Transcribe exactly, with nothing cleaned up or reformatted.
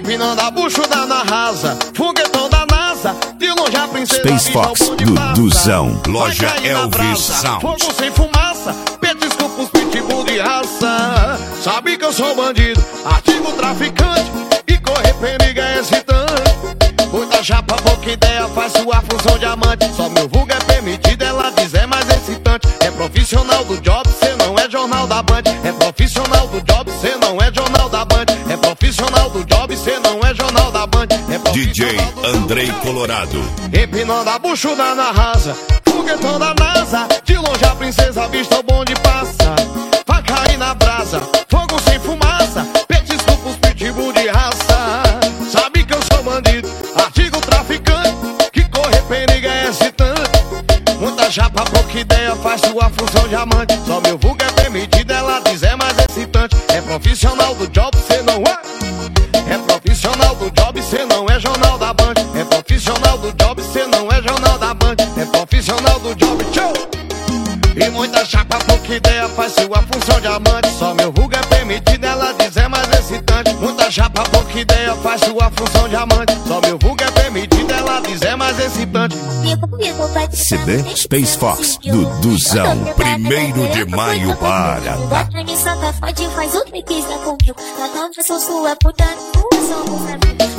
empinando a buchuda na rasa, foguetão da NASA, de longe a princesa Space Fox, do Duzão. Loja Elvis Sound. Fogo sem fumaça, petisco pros pitbull de raça. Sabe que eu sou bandido, artigo traficante, e correr perigo é excitante. Muita chapa, pouca ideia, faz sua função de amante. Só meu vulgo é permitido, ela diz é mais excitante. É profissional do job, cê não é jornal da Band. É profissional do job, cê não é jornal da Band. É profissional do job, cê não é jornal da Band. É D J Andrei Colorado. Empinando a buchuda na rasa, foguetão da NASA, de longe a princesa vista o bonde passa. Vai cair na brasa, fogo sem fumaça, petisco pros pitbull de raça. Sabe que eu sou bandido, artigo traficante, que correr perigo é excitante. Muita chapa, pouca ideia, faz sua função de amante. Só meu vulgo é permitido, ela diz é mais excitante. É profissional do job, cê não é. É profissional do job, cê não é jornal da Band. É profissional do job, cê não é jornal da Band. É profissional do job, tchau. E muita chapa, pouca ideia, faz sua função de amante. Só meu vulgo é permitido, ela diz é mais excitante. Muita chapa, pouca ideia, faz sua função de amante. Só meu vulgo é permitido, ela diz é mais excitante. C D Space Fox, do Duzão. Primeiro de maio para. Bota em Santa Fode, faz o que quiser comigo. Cada um sou sua puta, não sou